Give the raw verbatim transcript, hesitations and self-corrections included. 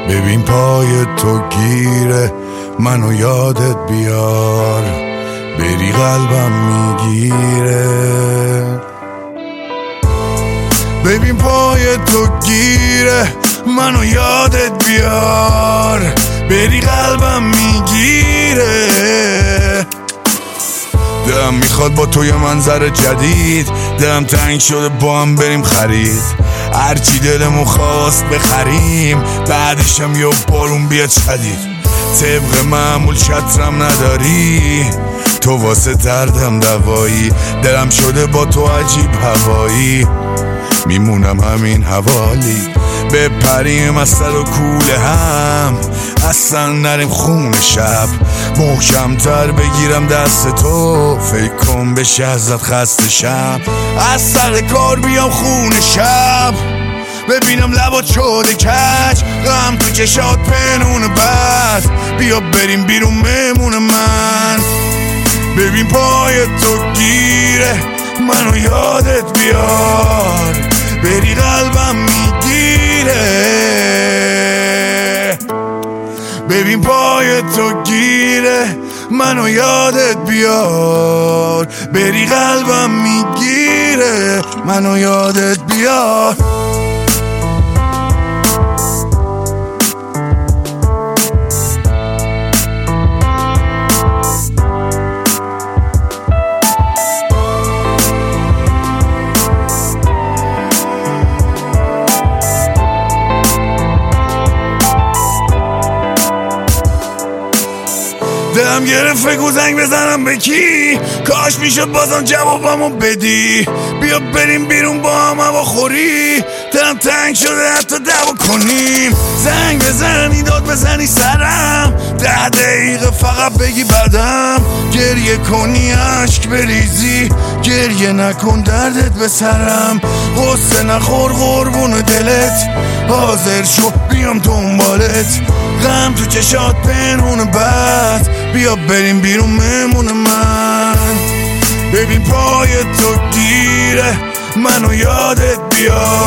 ببین پای تو گیره منو یادت بیار، بری قلبم میگیره. ببین پای تو گیره منو یادت بیار، بری قلبم میگیره. دلم میخواد با تو یه منظر جدید، دلم تنگ شده با هم بریم خرید، هرچی دلمون خواست بخریم، بعدشم یه بارون بیاد شدید. طبق معمول شطرم نداری، تو واسه دردم دوایی، دلم شده با تو عجیب هوایی، میمونم همین حوالی. بپریم از سر و کوله هم، اصلا نریم خون شب، محکمتر بگیرم دست تو، فکر کن بشه ازت خسته شم. از سر کار بیام خون شب، ببینم لبات شده کج، غم تو چشات پنون بد، بیا بریم بیرون مهمون من. ببین پای تو گیره منو یادت بیار، بری قلبم میگیره. ببین پای تو گیره منو یادت بیار، بری قلبم میگیره، منو یادت بیار. دلم گرفت فکر زنگ بزنم به کی، کاش میشد بازم جوابمو بدی، بیا بریم بیرون با هم هوا خوری، دلم تنگ شده حتی دعوا کنیم. زنگ بزنی داد بزنی سرم، ده دقیقه فقط بگی بعدم، گریه کنی عشق بریزی، گریه نکن دردت به سرم، غصه نخور قربون دلت، حاضر شو بیام دنبالت، غم تو چشات پنهون بد، بیا بریم بیرون مهمون من. ببین پای تو گیره منو یادت بیار،